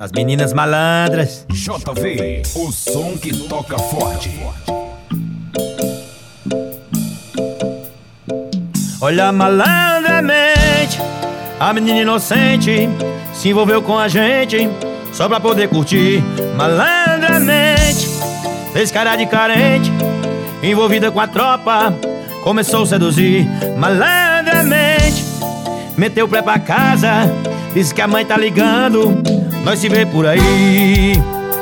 As meninas malandras. JV, o som que toca forte. Olha malandramente, a menina inocente se envolveu com a gente só pra poder curtir. Malandramente, fez cara de carente, envolvida com a tropa, começou a seduzir. Malandramente, meteu o pé pra casa, disse que a mãe tá ligando, nós se vê por aí.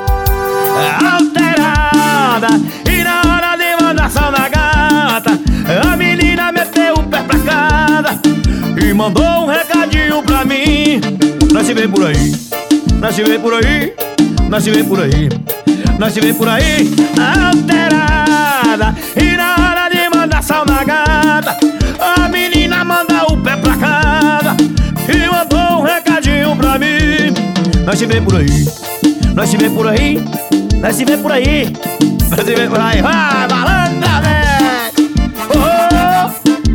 Alterada, e na hora de mandar sal na gata, a menina meteu o pé pra casa e mandou um recadinho pra mim. Nós se vê por aí, nós se vê por aí, nós se vê por aí, nós se vê por aí. Alterada, e na hora de mandar sal na gata, a menina manda o pé pra casa e mandou um recadinho pra mim. Nós se vê por aí, nós se vê por aí, nós se vê por aí, nós se vê por aí. Vai, malandra, velho! Oh!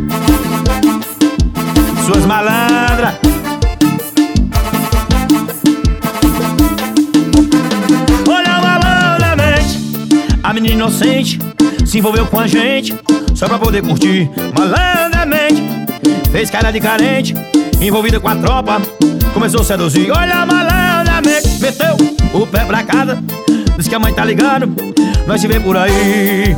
Suas malandras. Olha malandramente, a menina inocente se envolveu com a gente só pra poder curtir. Malandramente, fez cara de carente, envolvida com a tropa, começou a seduzir. Olha malandramente, meteu o pé pra casa, disse que a mãe tá ligando, nós se vê por aí.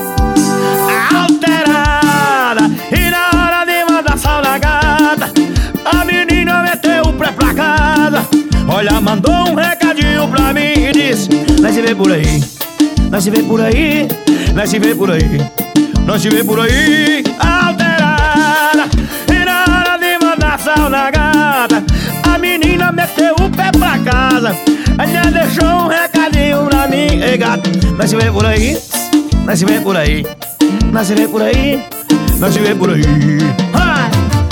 Alterada, e na hora de mandar sal na gata, a menina meteu o pé pra casa. Olha, mandou um recadinho pra mim e disse: nós se vê por aí, nós se vê por aí, nós se vê por aí, nós se vê por aí. Alterada, e na hora de mandar sal na gata, a menina meteu o pé pra casa, ainda deixou um recadinho pra mim. Ei gato, nós se vê por aí, nós se vê por aí, nós se vê por aí, nós se vê por aí. Vai!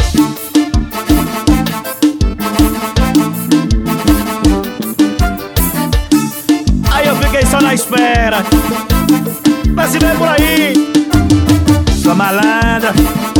Aí eu fiquei só na espera. Nós se vê por aí, sua malandra.